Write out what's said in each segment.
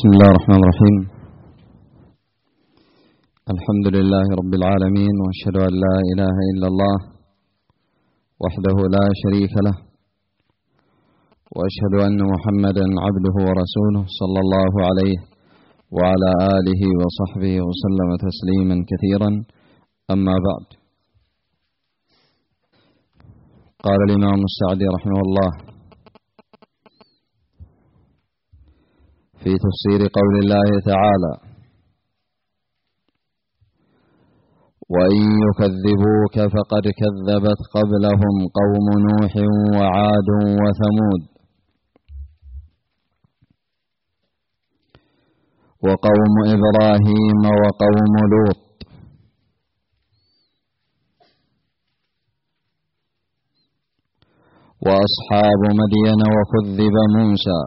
بسم الله الرحمن الرحيم. الحمد لله رب العالمين، وأشهد أن لا إله إلا الله وحده لا شريك له، وأشهد أن محمدا عبده ورسوله صلى الله عليه وعلى آله وصحبه وسلم تسليما كثيرا. أما بعد، قال الإمام السعدي رحمه الله في تفسير قول الله تعالى: وإن يكذبوك فقد كذبت قبلهم قوم نوح وعاد وثمود وقوم إبراهيم وقوم لوط وأصحاب مدين وكذب موسى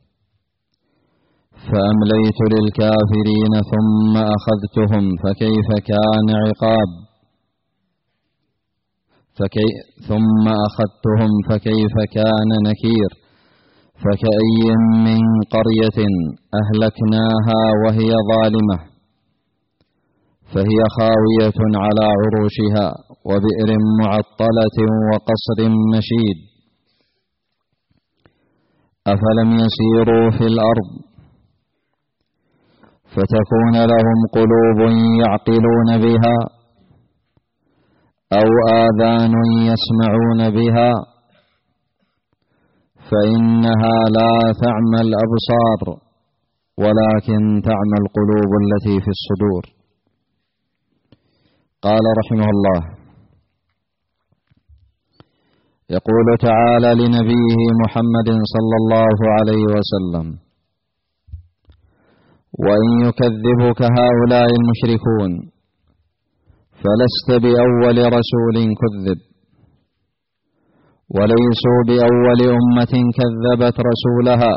فأمليت للكافرين ثم أخذتهم فكيف كان عقاب ثم أخذتهم فكيف كان نكير. فكأي من قرية أهلكناها وهي ظالمة فهي خاوية على عروشها وبئر معطلة وقصر مشيد. أفلم يسيروا في الأرض فتكون لهم قلوب يعقلون بها أو آذان يسمعون بها فإنها لا تعمى الأبصار ولكن تعمى القلوب التي في الصدور. قال رحمه الله: يقول تعالى لنبيه محمد صلى الله عليه وسلم: وإن يكذبك هؤلاء المشركون فلست بأول رسول كذب، وليسوا بأول أمة كذبت رسولها،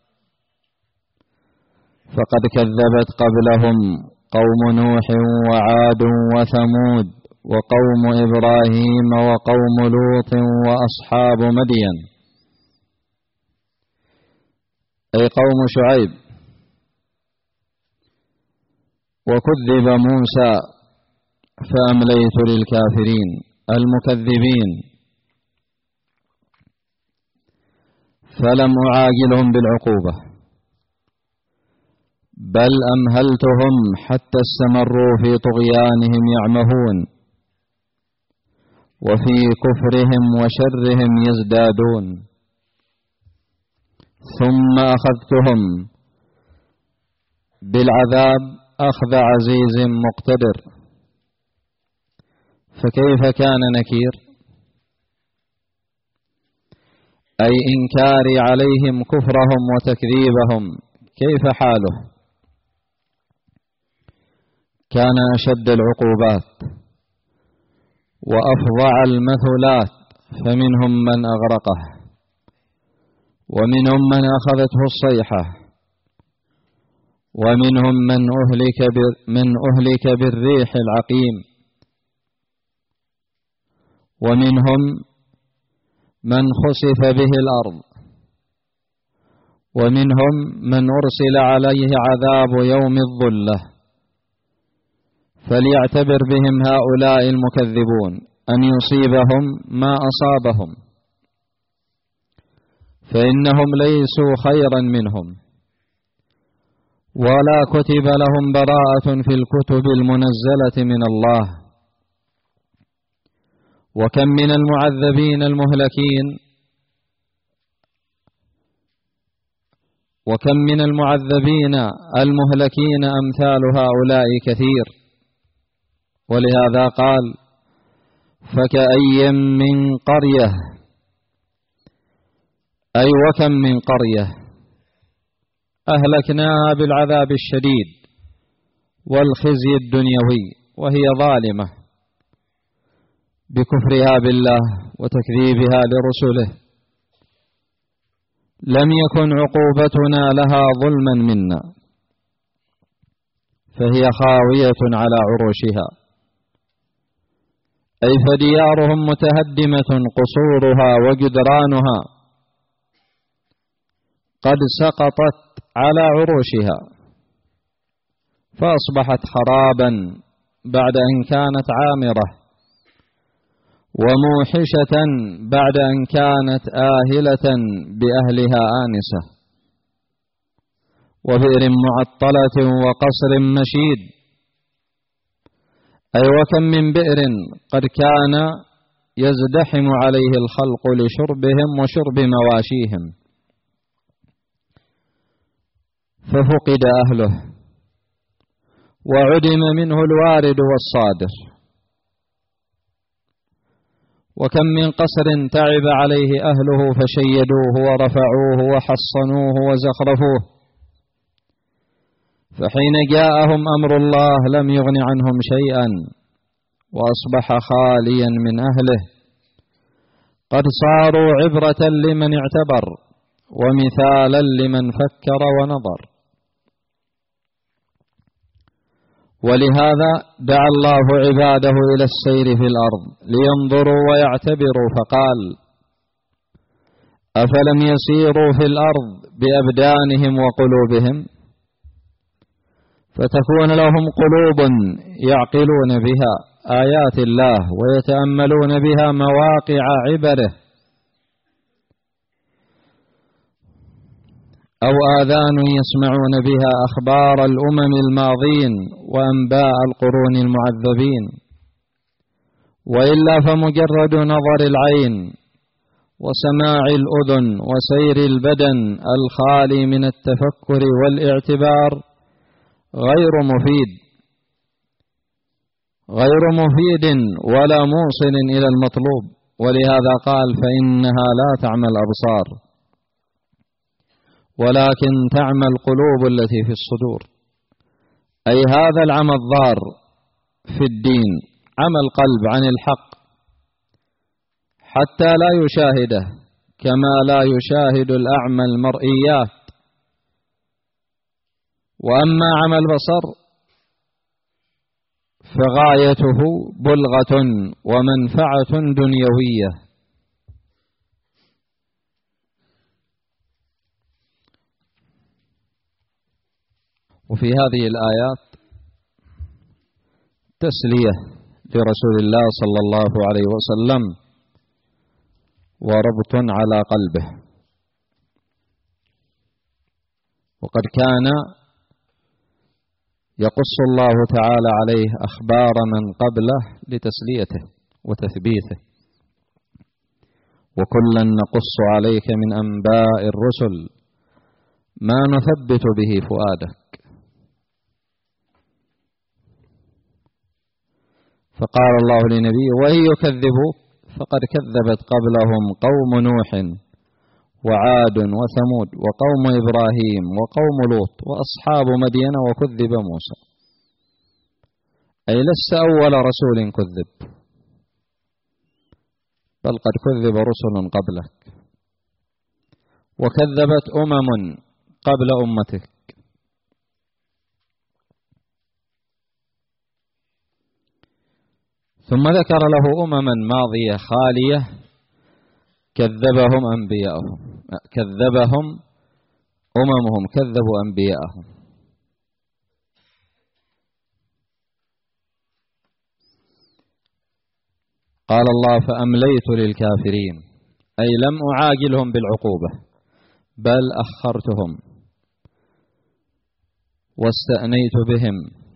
فقد كذبت قبلهم قوم نوح وعاد وثمود وقوم إبراهيم وقوم لوط وأصحاب مدين، أي قوم شعيب. وكذب موسى فأمليت للكافرين المكذبين فلم أعاجلهم بالعقوبة، بل أمهلتهم حتى استمروا في طغيانهم يعمهون وفي كفرهم وشرهم يزدادون، ثم أخذتهم بالعذاب أخذ عزيز مقتدر. فكيف كان نكير؟ أي إنكاري عليهم كفرهم وتكذيبهم، كيف حاله؟ كان أشد العقوبات وأفظع المثلات، فمنهم من أغرقه ومنهم من أخذته الصيحة ومنهم من أهلك بالريح العقيم ومنهم من خسف به الأرض ومنهم من أرسل عليه عذاب يوم الظلة. فليعتبر بهم هؤلاء المكذبون أن يصيبهم ما أصابهم، فإنهم ليسوا خيرا منهم، ولا كتب لهم براءة في الكتب المنزلة من الله. وكم من المعذبين المهلكين أمثال هؤلاء كثير. ولهذا قال: فكأي من قرية، أي وكم من قرية أهلكناها بالعذاب الشديد والخزي الدنيوي وهي ظالمة بكفرها بالله وتكذيبها لرسله، لم يكن عقوبتنا لها ظلما منا، فهي خاوية على عروشها، أي فديارهم متهدمة قصورها وجدرانها قد سقطت على عروشها فأصبحت خرابا بعد أن كانت عامرة، وموحشة بعد أن كانت آهلة بأهلها آنسة، وبئر معطلة وقصر مشيد. أي وكم من بئر قد كان يزدحم عليه الخلق لشربهم وشرب مواشيهم ففقد أهله وعدم منه الوارد والصادر. وكم من قصر تعب عليه أهله فشيدوه ورفعوه وحصنوه وزخرفوه، فحين جاءهم أمر الله لم يغن عنهم شيئا وأصبح خاليا من أهله. قد صاروا عبرة لمن اعتبر ومثالا لمن فكر ونظر. ولهذا دعا الله عباده إلى السير في الأرض لينظروا ويعتبروا، فقال: أفلم يسيروا في الأرض بأبدانهم وقلوبهم فتكون لهم قلوب يعقلون بها آيات الله ويتأملون بها مواقع عبره، أو آذان يسمعون بها أخبار الأمم الماضين وأنباء القرون المعذبين، وإلا فمجرد نظر العين وسماع الأذن وسير البدن الخالي من التفكر والاعتبار غير مفيد ولا موصل إلى المطلوب. ولهذا قال: فإنها لا تعمى الأبصار ولكن تعمى القلوب التي في الصدور. أي هذا العمى الضار في الدين، عمى القلب عن الحق حتى لا يشاهده كما لا يشاهد الأعمى المرئيات. وأما عمى البصر فغايته بلغة ومنفعة دنيوية. وفي هذه الآيات تسلية لرسول الله صلى الله عليه وسلم وربط على قلبه. وقد كان يقص الله تعالى عليه أخبار من قبله لتسليته وتثبيته: وكلا نقص عليك من أنباء الرسل ما نثبت به فؤادك. فقال الله لنبيه: وإن يكذبوا فقد كذبت قبلهم قوم نوح وعاد وثمود وقوم إبراهيم وقوم لوط وأصحاب مدين وكذب موسى. أي لست أول رسول كذب، بل قد كذب رسل قبلك وكذبت أمم قبل أمتك. ثم ذكر له أمما ماضية خالية كذبهم أممهم كذبوا أنبياءهم. قال الله: فأمليت للكافرين، أي لم أعاجلهم بالعقوبة بل أخرتهم واستأنيت بهم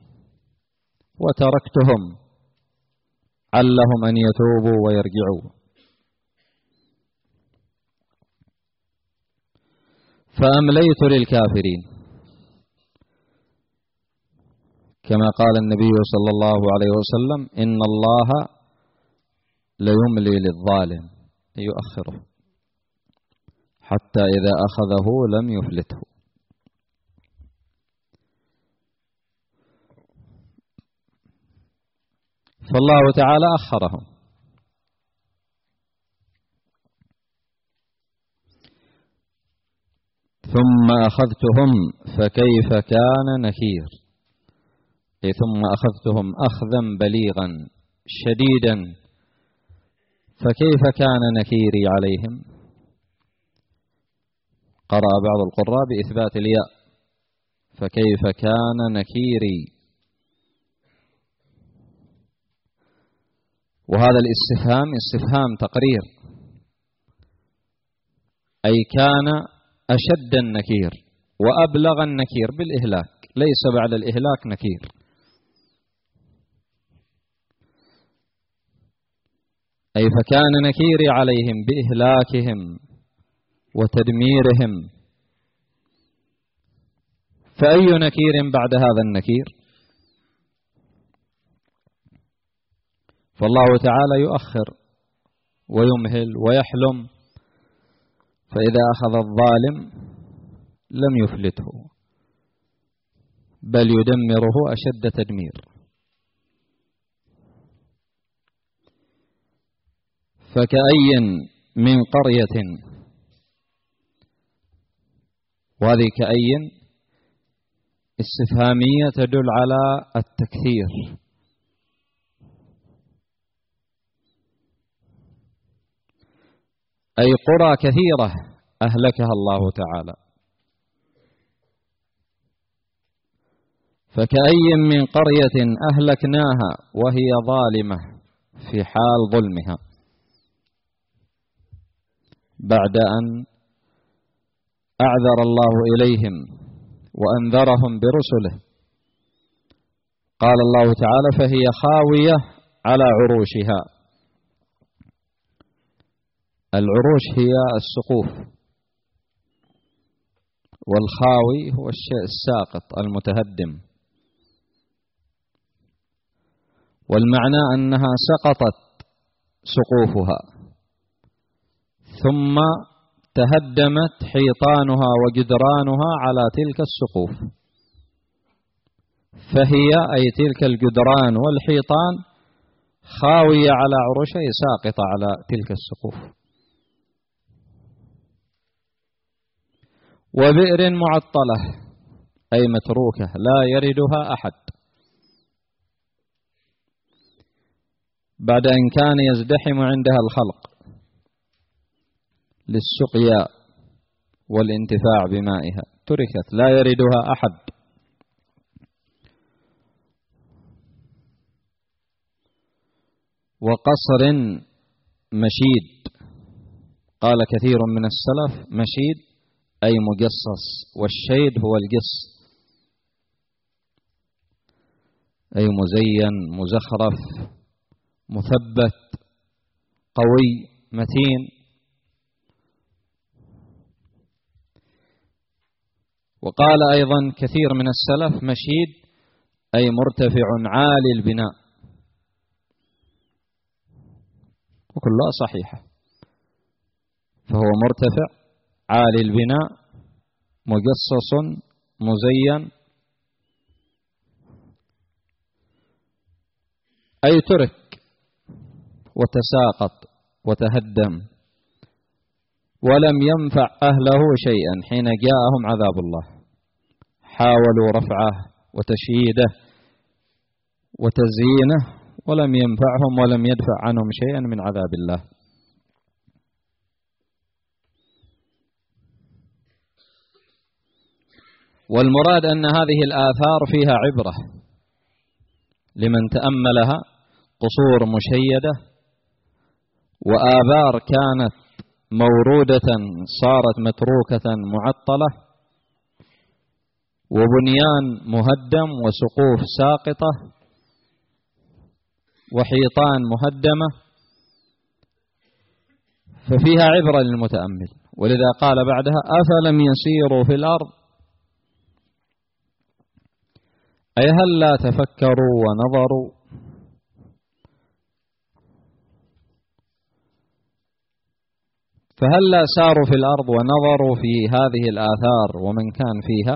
وتركتهم علهم أن يتوبوا ويرجعوا. فأمليت للكافرين، كما قال النبي صلى الله عليه وسلم: إن الله ليملي للظالم يؤخره حتى إذا أخذه لم يفلته. فالله تعالى أخرهم. ثم أخذتهم فكيف كان نكير، ثم أخذتهم أخذا بليغا شديدا فكيف كان نكيري عليهم. قرأ بعض القراء بإثبات الياء، فكيف كان نكيري. وهذا الاستفهام استفهام تقرير، أي كان أشد النكير وأبلغ النكير بالإهلاك، ليس بعد الإهلاك نكير. أي فكان نكيري عليهم بإهلاكهم وتدميرهم، فأي نكير بعد هذا النكير؟ فالله تعالى يؤخر ويمهل ويحلم، فإذا أخذ الظالم لم يفلته بل يدمره أشد تدمير. فكأي من قرية، وهذه كأي استفهامية تدل على التكثير، أي قرى كثيرة أهلكها الله تعالى. فكأي من قرية أهلكناها وهي ظالمة في حال ظلمها، بعد أن أعذر الله إليهم وأنذرهم برسله. قال الله تعالى: فهي خاوية على عروشها. العروش هي السقوف، والخاوي هو الشيء الساقط المتهدم، والمعنى أنها سقطت سقوفها ثم تهدمت حيطانها وجدرانها على تلك السقوف، فهي أي تلك الجدران والحيطان خاوية على عروشها، ساقطة على تلك السقوف. وبئر معطلة أي متروكة لا يردها أحد، بعد أن كان يزدحم عندها الخلق للسقيا والانتفاع بمائها، تركت لا يردها أحد. وقصر مشيد، قال كثير من السلف مشيد أي مجصص، والشيد هو الجص، أي مزين مزخرف مثبت قوي متين. وقال أيضا كثير من السلف مشيد أي مرتفع عالي البناء، وكلها صحيحة، فهو مرتفع عالي البناء مجصص مزين، أي ترك وتساقط وتهدم ولم ينفع أهله شيئا حين جاءهم عذاب الله. حاولوا رفعه وتشييده وتزيينه ولم ينفعهم ولم يدفع عنهم شيئا من عذاب الله. والمراد أن هذه الآثار فيها عبرة لمن تأملها، قصور مشيدة وآبار كانت مورودة صارت متروكة معطلة، وبنيان مهدم وسقوف ساقطة وحيطان مهدمة، ففيها عبرة للمتأمل. ولذا قال بعدها: أفلم يسيروا في الأرض، أي هل لا تفكروا ونظروا فهل لا ساروا في الأرض ونظروا في هذه الآثار ومن كان فيها؟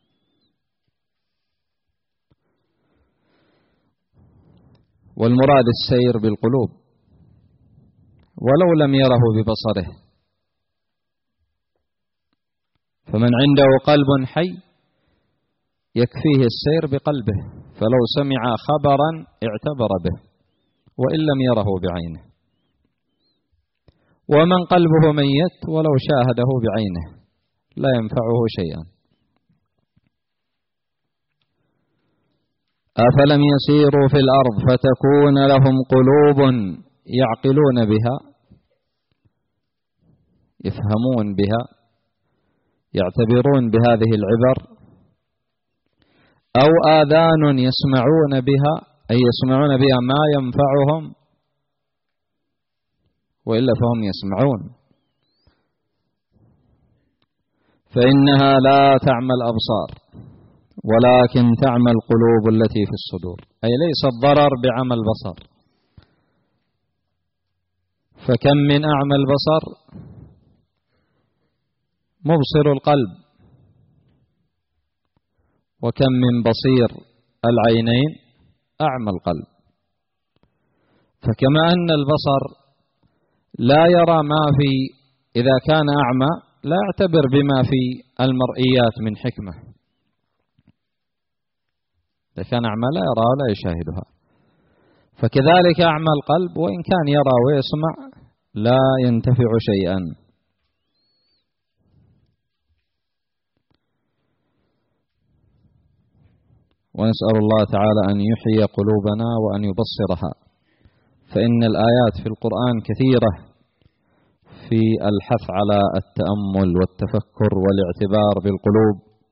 والمراد السير بالقلوب ولو لم يره ببصره، فمن عنده قلب حي يكفيه السير بقلبه، فلو سمع خبرا اعتبر به وإن لم يره بعينه. ومن قلبه ميت ولو شاهده بعينه لا ينفعه شيئا. أفلم يسيروا في الأرض فتكون لهم قلوب يعقلون بها، يفهمون بها، يعتبرون بهذه العبر، أو آذان يسمعون بها، أي يسمعون بها ما ينفعهم، وإلا فهم يسمعون. فإنها لا تعمى الأبصار ولكن تعمى القلوب التي في الصدور، أي ليس الضرر بعمى البصر. فكم من أعمى البصر مبصر القلب، وكم من بصير العينين أعمى القلب. فكما أن البصر لا يرى ما في، إذا كان أعمى لا يعتبر بما في المرئيات من حكمة، إذا كان أعمى لا يرى ولا يشاهدها. فكذلك أعمى القلب وإن كان يرى ويسمع لا ينتفع شيئا. ونسأل الله تعالى أن يحيي قلوبنا وأن يبصرها، فإن الآيات في القرآن كثيرة في الحث على التأمل والتفكر والاعتبار بالقلوب،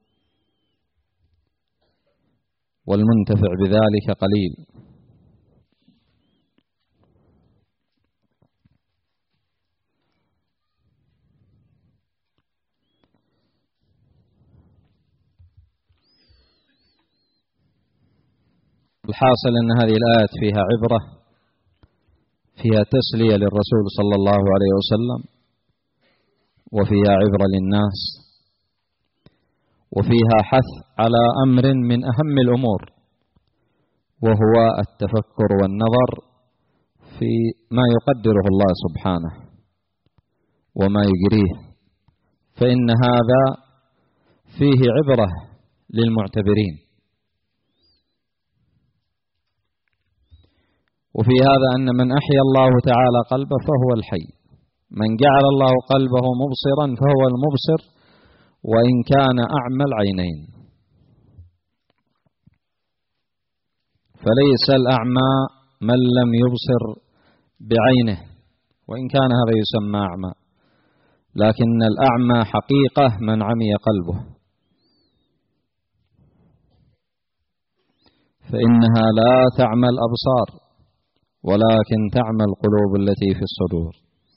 والمنتفع بذلك قليل. الحاصل أن هذه الآيات فيها عبرة، فيها تسلية للرسول صلى الله عليه وسلم، وفيها عبرة للناس، وفيها حث على أمر من أهم الأمور، وهو التفكر والنظر في ما يقدره الله سبحانه وما يجريه، فإن هذا فيه عبرة للمعتبرين. وفي هذا أن من أحيا الله تعالى قلبه فهو الحي، من جعل الله قلبه مبصرا فهو المبصر وإن كان أعمى العينين. فليس الأعمى من لم يبصر بعينه وإن كان هذا يسمى أعمى، لكن الأعمى حقيقة من عمي قلبه، فإنها لا تعمى الأبصار ولكن تعمى القلوب التي في الصدور.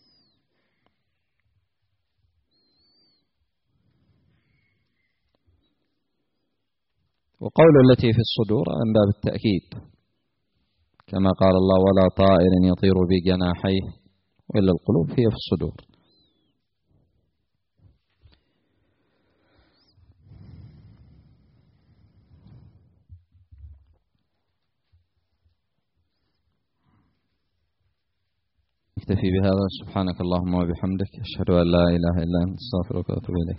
وقول التي في الصدور من باب التأكيد، كما قال الله: ولا طائر يطير بجناحيه إلا القلوب هي في الصدور. نكتفي بهذا. سبحانك اللهم وبحمدك، أشهد أن لا إله إلا أنت، أستغفرك وأتوب إليك.